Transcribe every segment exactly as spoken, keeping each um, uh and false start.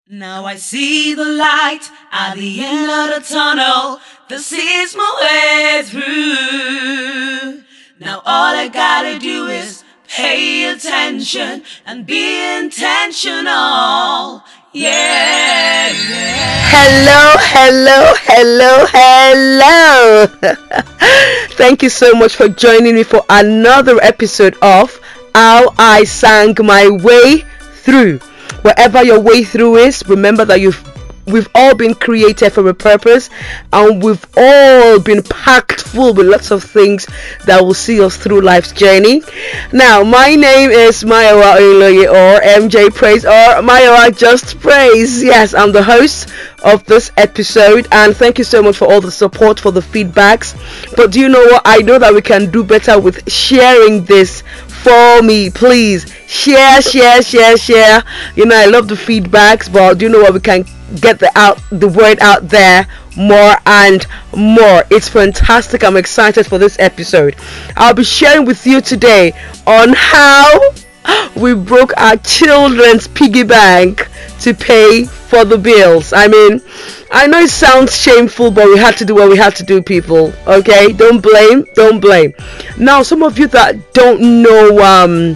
Now I see the light at the end of the tunnel. This is my way through. Now all I gotta do is pay attention and be intentional. Yeah, yeah. Hello, hello, hello, hello. Thank you so much for joining me for another episode of How I Sang My Way Through. Wherever your way through is, remember that you've we've all been created for a purpose, and we've all been packed full with lots of things that will see us through life's journey. Now, my name is Mayowa Oyeloye, or M J Praise, or Mayowa Just Praise. Yes, I'm the host of this episode, and thank you so much for all the support, for the feedbacks. But do you know what? I know that we can do better with sharing this for me. Please share, share, share, share. You know, I love the feedbacks, but do you know what? We can get the out the word out there more and more. It's fantastic. I'm excited for this episode. I'll be sharing with you today on how we broke our children's piggy bank to pay for the bills. I mean, I know it sounds shameful, but we had to do what we had to do, people. Okay, don't blame, don't blame. Now, some of you that don't know um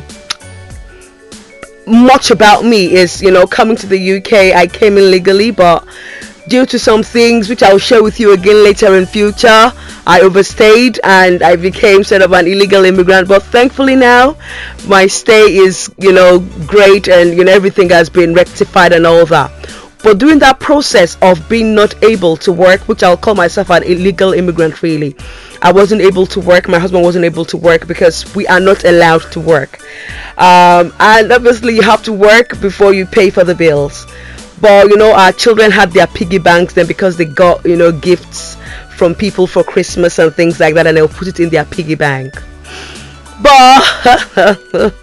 much about me is, you know, coming to the U K, I came in legally, but due to some things which I'll share with you again later in future, I overstayed and I became sort of an illegal immigrant. But thankfully now my stay is, you know, great, and you know, everything has been rectified and all that. But during that process of being not able to work, which I'll call myself an illegal immigrant really, I wasn't able to work, my husband wasn't able to work because we are not allowed to work. Um, and obviously you have to work before you pay for the bills. But you know, our children had their piggy banks then because they got, you know, gifts from people for Christmas and things like that, and they'll put it in their piggy bank. But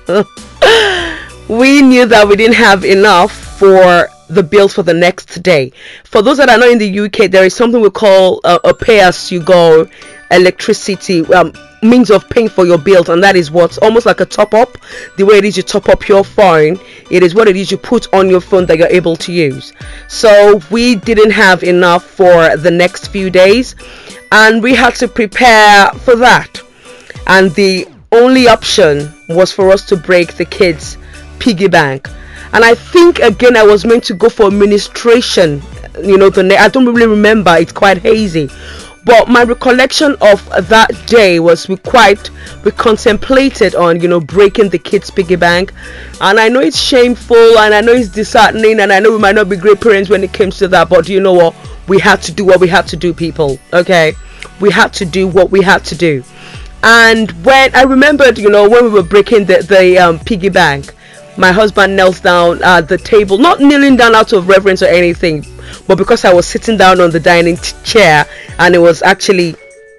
we knew that we didn't have enough for the bills for the next day. For those that are not in the U K, there is something we call a, a pay-as-you-go electricity um, means of paying for your bills, and that is what's almost like a top-up. The way it is you top up your phone, it is what it is you put on your phone that you're able to use. So we didn't have enough for the next few days, and we had to prepare for that. And the only option was for us to break the kids' piggy bank. And I think again I was meant to go for administration, you know, the I don't really remember, it's quite hazy. But my recollection of that day was we quite we contemplated on, you know, breaking the kids' piggy bank. And I know it's shameful, and I know it's disheartening, and I know we might not be great parents when it comes to that, but you know what? We had to do what we had to do, people. Okay, we had to do what we had to do. And when I remembered, you know, when we were breaking the the um, piggy bank, my husband knelt down at the table, not kneeling down out of reverence or anything, but because I was sitting down on the dining t- chair, and it was actually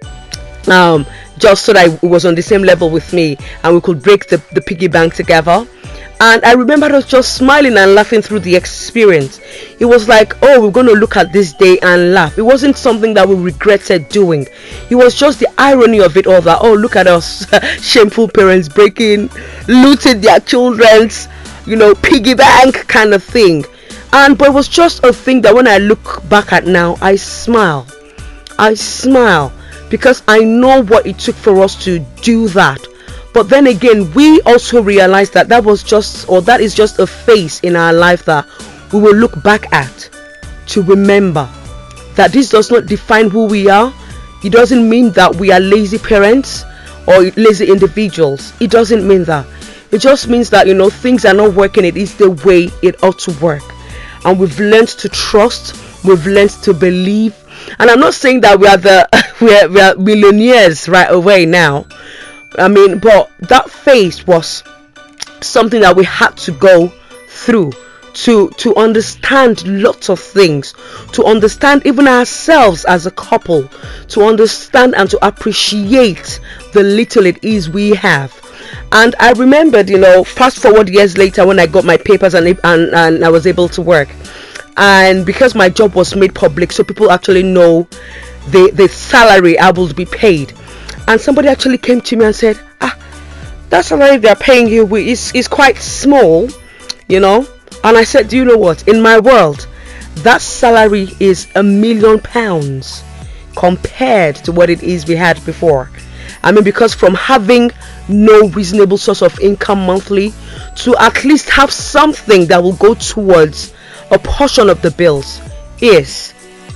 um, just so that it was on the same level with me, and we could break the, the piggy bank together. And I remember us just smiling and laughing through the experience. It was like, oh, we're going to look at this day and laugh. It wasn't something that we regretted doing. It was just the irony of it all, that, oh, look at us, shameful parents breaking, looting their children's, you know, piggy bank kind of thing. And but it was just a thing that when I look back at now, I smile. I smile because I know what it took for us to do that. But then again, we also realized that that was just, or that is just a phase in our life that we will look back at to remember that this does not define who we are. It doesn't mean that we are lazy parents or lazy individuals. It doesn't mean that. It just means that, you know, things are not working. It is the way it ought to work. And we've learned to trust. We've learned to believe. And I'm not saying that we are the we are, we are millionaires right away now. I mean, but that phase was something that we had to go through to to understand lots of things, to understand even ourselves as a couple, to understand and to appreciate the little it is we have. And I remembered, you know, fast forward years later when I got my papers and and, and I was able to work, and because my job was made public, so people actually know the the salary I will be paid. And somebody actually came to me and said, ah, that salary they're paying you is is quite small, you know. And I said, do you know what? In my world, that salary is a million pounds compared to what it is we had before. I mean, because from having no reasonable source of income monthly to at least have something that will go towards a portion of the bills is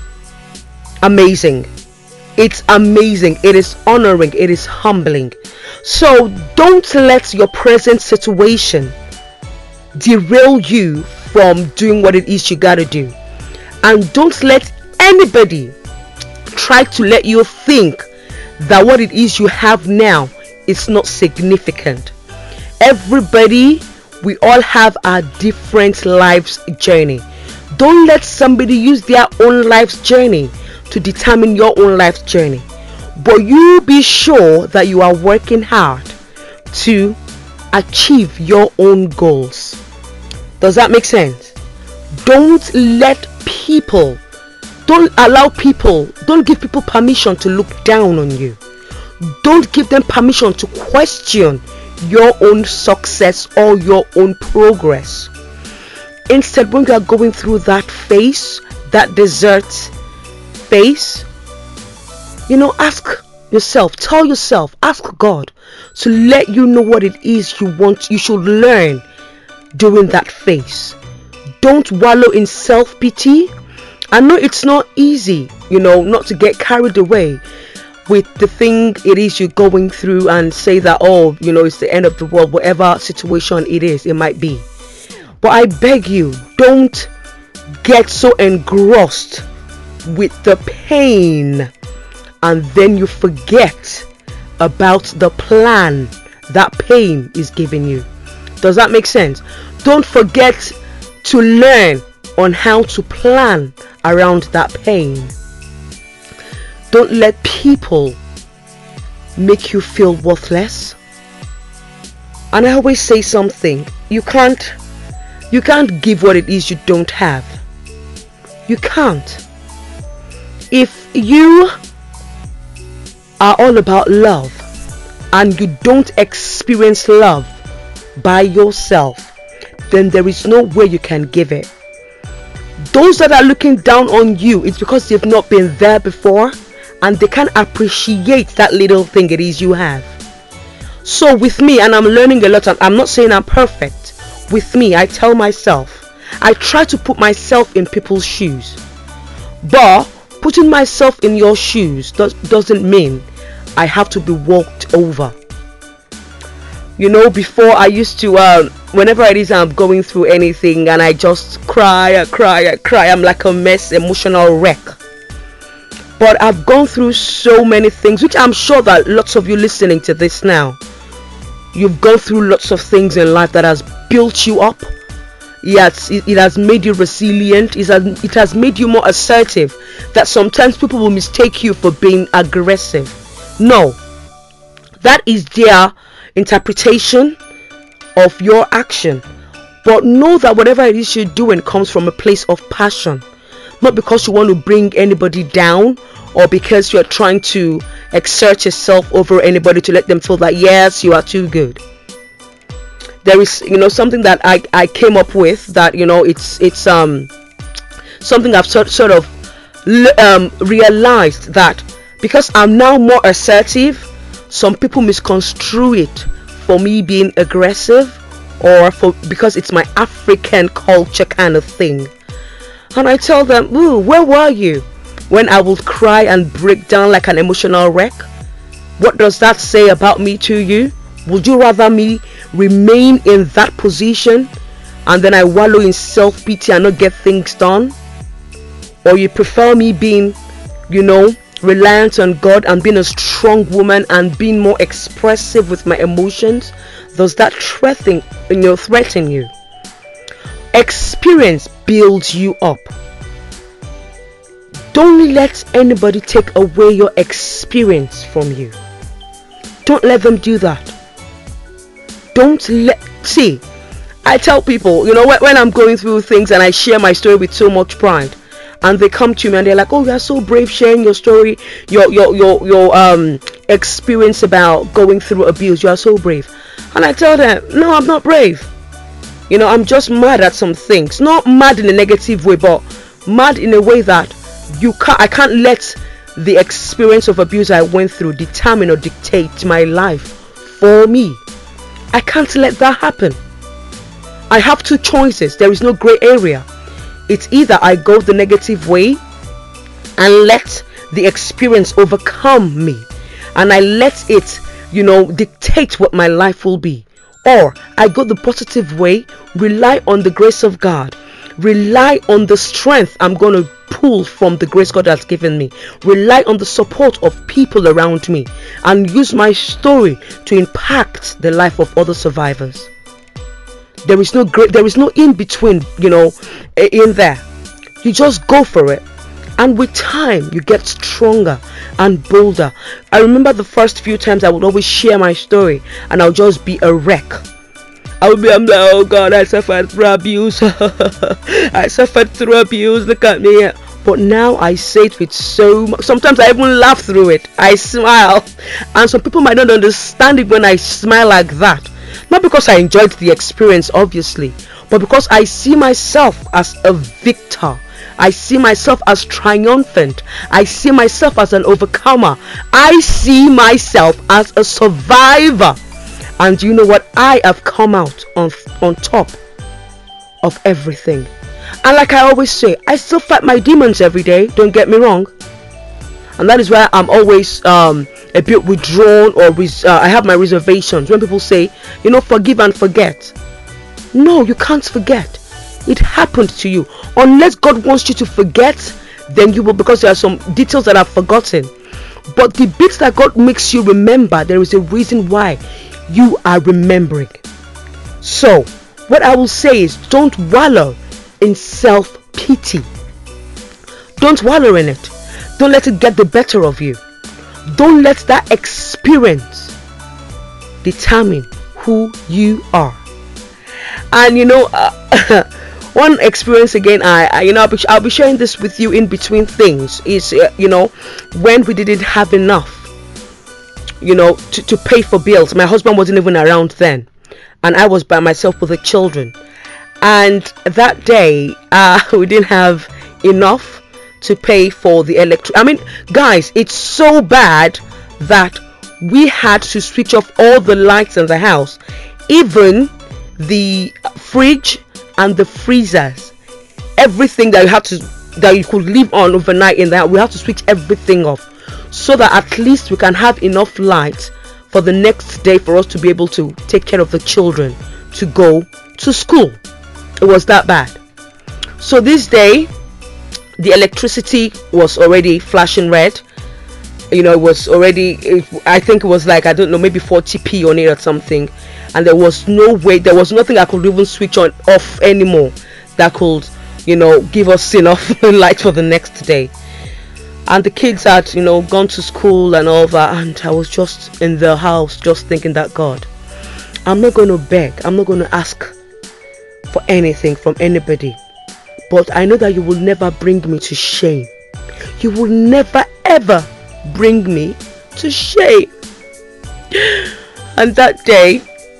amazing. It's amazing. It is honoring. It is humbling. So don't let your present situation derail you from doing what it is you gotta do. And don't let anybody try to let you think that what it is you have now is not significant. Everybody, we all have our different life's journey. Don't let somebody use their own life's journey to determine your own life's journey. But you be sure that you are working hard to achieve your own goals. Does that make sense? Don't let people, don't allow people, don't give people permission to look down on you. Don't give them permission to question your own success or your own progress. Instead, when you are going through that phase, that desert phase, you know, ask yourself, tell yourself, ask God to let you know what it is you want, you should learn during that phase. Don't wallow in self-pity. I know it's not easy, you know, not to get carried away with the thing it is you're going through and say that, oh, you know, it's the end of the world, whatever situation it is, it might be. But I beg you, don't get so engrossed with the pain and then you forget about the plan that pain is giving you. Does that make sense? Don't forget to learn on how to plan around that pain. Don't let people make you feel worthless. And I always say something, you can't you can't give what it is you don't have. You can't. If you are all about love and you don't experience love by yourself, then there is no way you can give it. Those that are looking down on you, it's because they've not been there before and they can't appreciate that little thing it is you have. So with me, and I'm learning a lot, I'm not saying I'm perfect. With me, I tell myself, I try to put myself in people's shoes. But putting myself in your shoes does, doesn't mean I have to be walked over. You know, before I used to, uh, whenever it is I'm going through anything and I just cry, I cry, I cry, I'm like a mess, emotional wreck. But I've gone through so many things, which I'm sure that lots of you listening to this now, you've gone through lots of things in life that has built you up. Yes, it, it has made you resilient. It has, it has made you more assertive. That sometimes people will mistake you for being aggressive. No, that is their interpretation of your action. But know that whatever it is you're doing comes from a place of passion, not because you want to bring anybody down or because you're trying to exert yourself over anybody to let them feel that yes, you are too good. There is, you know, something that I, I came up with that, you know, it's it's um something I've sort, sort of um, realized that because I'm now more assertive, some people misconstrue it for me being aggressive or for because it's my African culture kind of thing. And I tell them, ooh, where were you when I would cry and break down like an emotional wreck? What does that say about me to you? Would you rather me remain in that position and then I wallow in self-pity and not get things done? Or you prefer me being, you know, reliant on God and being a strong woman and being more expressive with my emotions? Does that threaten, you know, threaten you? Experience builds you up. Don't let anybody take away your experience from you. Don't let them do that. Don't let, see, I tell people, you know, when, when I'm going through things and I share my story with so much pride, and they come to me and they're like, oh, you are so brave sharing your story, your your your your um experience about going through abuse. You are so brave. And I tell them, no, I'm not brave. You know, I'm just mad at some things. Not mad in a negative way, but mad in a way that you can't I can't let the experience of abuse I went through determine or dictate my life for me. I can't let that happen. I have two choices. There is no gray area. It's either I go the negative way and let the experience overcome me, and I let it, you know, dictate what my life will be, or I go the positive way, rely on the grace of God, rely on the strength I'm going to pull from the grace God has given me, rely on the support of people around me, and use my story to impact the life of other survivors. There is no great, there is no in between, you know, in there. You just go for it, and with time you get stronger and bolder. I remember the first few times I would always share my story, and I'll just be a wreck. I would be, I'm like, oh God, I suffered through abuse. I suffered through abuse. Look at me. But now I say it with so much. Sometimes I even laugh through it. I smile, and some people might not understand it when I smile like that. Not because I enjoyed the experience, obviously, but because I see myself as a victor. I see myself as triumphant. I see myself as an overcomer. I see myself as a survivor. And you know what? I have come out on on top of everything. And like I always say, I still fight my demons every day. Don't get me wrong. And that is why I'm always um, a bit withdrawn, or res- uh, I have my reservations when people say, you know, forgive and forget. No, you can't forget. It happened to you. Unless God wants you to forget, then you will, because there are some details that I've forgotten. But the bits that God makes you remember, there is a reason why you are remembering. So what I will say is, don't wallow in self-pity. Don't wallow in it. Don't let it get the better of you. Don't let that experience determine who you are. And you know, uh, one experience again, I, I you know I'll be, I'll be sharing this with you in between things, is uh, you know, when we didn't have enough, you know, to, to pay for bills. My husband wasn't even around then, and I was by myself with the children. And that day, uh, we didn't have enough to pay for the electric. I mean, guys, it's so bad that we had to switch off all the lights in the house, even the fridge and the freezers, everything that you had to that you could leave on overnight in that, we have to switch everything off, so that at least we can have enough light for the next day for us to be able to take care of the children to go to school. It was that bad. So this day, the electricity was already flashing red. You know, it was already, it, I think it was like, I don't know, maybe forty p on it or something. And there was no way, there was nothing I could even switch on off anymore that could, you know, give us enough light for the next day. And the kids had, you know, gone to school and all that, and I was just in the house just thinking that, God, I'm not going to beg, I'm not going to ask for anything from anybody, but I know that you will never bring me to shame. You will never ever bring me to shame. And that day,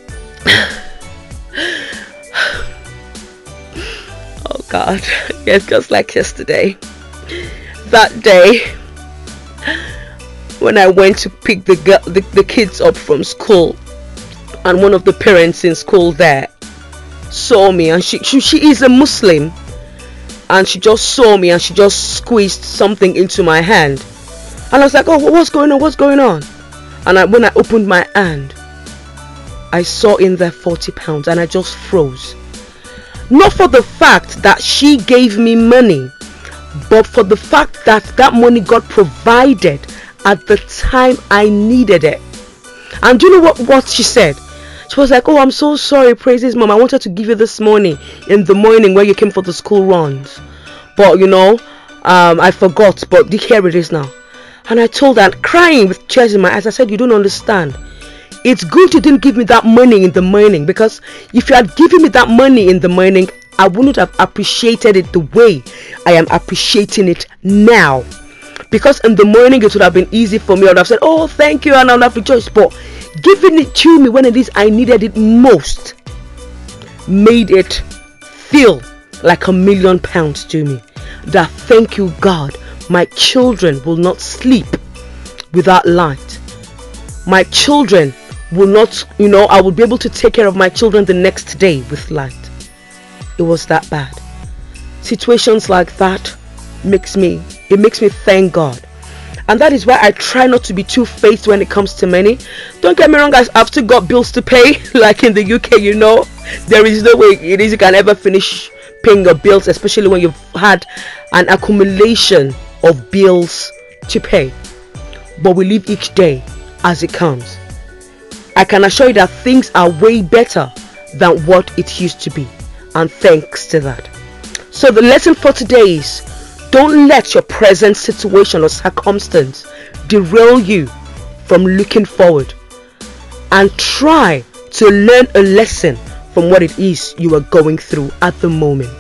oh God, yes, just like yesterday, that day when I went to pick the, the the kids up from school, and one of the parents in school there saw me, and she, she she is a Muslim, and she just saw me and she just squeezed something into my hand, and I was like, oh, what's going on, what's going on? And I, when I opened my hand, I saw in there forty pounds, and I just froze. Not for the fact that she gave me money, but for the fact that that money got provided at the time I needed it. And do you know what, what she said? She was like, oh, I'm so sorry, praises mom, I wanted to give you this money in the morning when you came for the school runs, but you know, um, I forgot, but here it is now. And I told her, crying with tears in my eyes, I said, you don't understand. It's good you didn't give me that money in the morning, because if you had given me that money in the morning, I wouldn't have appreciated it the way I am appreciating it now. Because in the morning it would have been easy for me. I would have said, oh, thank you, and I would have rejoiced. But giving it to me when it is I needed it most, made it feel like a million pounds to me. That thank you, God, my children will not sleep without light. My children will not, you know, I will be able to take care of my children the next day with light. It was that bad. Situations like that makes me, it makes me thank God. And that is why I try not to be two-faced when it comes to money. Don't get me wrong, guys, I've still got bills to pay. Like in the U K, you know, there is no way it is you can ever finish paying your bills, especially when you've had an accumulation of bills to pay. But we live each day as it comes. I can assure you that things are way better than what it used to be, and thanks to that. So the lesson for today is, don't let your present situation or circumstance derail you from looking forward, and try to learn a lesson from what it is you are going through at the moment.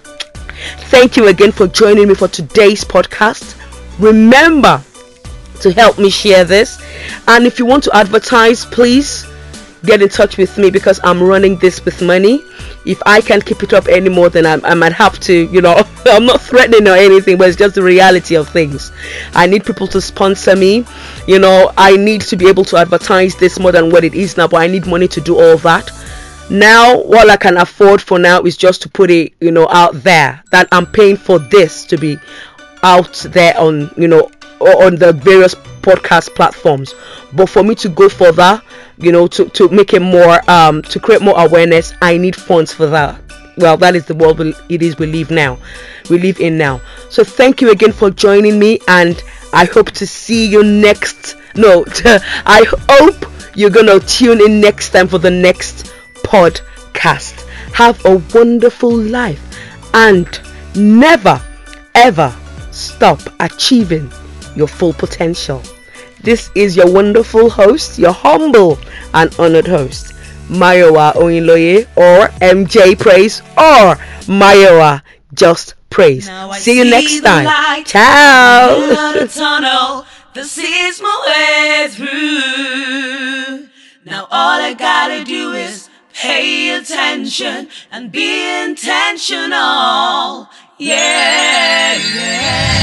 Thank you again for joining me for today's podcast. Remember to help me share this, and if you want to advertise, please get in touch with me, because I'm running this with money. If I can't keep it up anymore, then I, I might have to, you know, I'm not threatening or anything, but it's just the reality of things. I need people to sponsor me, you know, I need to be able to advertise this more than what it is now, but I need money to do all that. Now, what I can afford for now is just to put it, you know, out there, that I'm paying for this to be out there on, you know, on the various podcast platforms. But for me to go further, you know, to, to make it more, um, to create more awareness, I need funds for that. Well, that is the world it is we live now. We live in now. So thank you again for joining me, and I hope to see you next. No, I hope you're gonna tune in next time for the next podcast. Have a wonderful life, and never ever stop achieving your full potential. This is your wonderful host, your humble and honored host, Mayowa Oyinloye, or M J Praise, or Mayowa Just Praise. See you see next time. Light, ciao. The tunnel, this is my way through. Now all I gotta do is pay attention and be intentional. Yeah, yeah.